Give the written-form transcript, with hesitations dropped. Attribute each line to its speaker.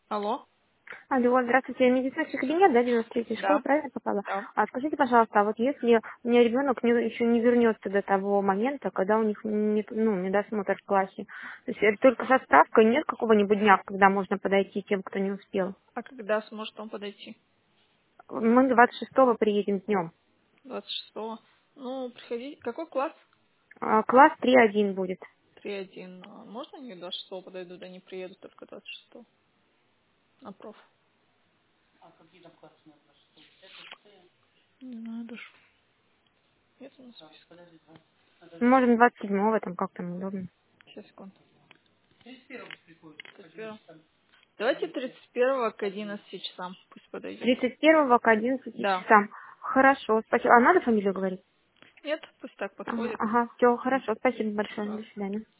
Speaker 1: Алло?
Speaker 2: Алло, здравствуйте, медицинский кабинет, да, 93-й школы,
Speaker 1: Да,
Speaker 2: правильно попала?
Speaker 1: да.
Speaker 2: А скажите, пожалуйста, а вот если у меня ребенок еще не вернется до того момента, когда у них недосмотр в классе, то есть это только со справкой, нет какого-нибудь дня, когда можно подойти тем, кто не успел?
Speaker 1: А когда сможет он подойти?
Speaker 2: Мы 26-го приедем днем.
Speaker 1: 26-го. Ну, приходите. Какой класс?
Speaker 2: Класс 3-1 будет.
Speaker 1: 3-1. Можно они 26-го подойдут, они приедут только 26-го? На проф. Не знаю даже. Нет у нас списка.
Speaker 2: Можем 27-го, там как там удобно.
Speaker 1: Сейчас, секунду. 31. Давайте 31 к 11 часам. Пусть подойдет.
Speaker 2: 31-го к 11
Speaker 1: Да.
Speaker 2: часам. Хорошо, спасибо. А надо фамилию говорить?
Speaker 1: Нет, пусть так
Speaker 2: Ага,
Speaker 1: подходит.
Speaker 2: ага, все, хорошо, спасибо большое,
Speaker 1: Все.
Speaker 2: до свидания.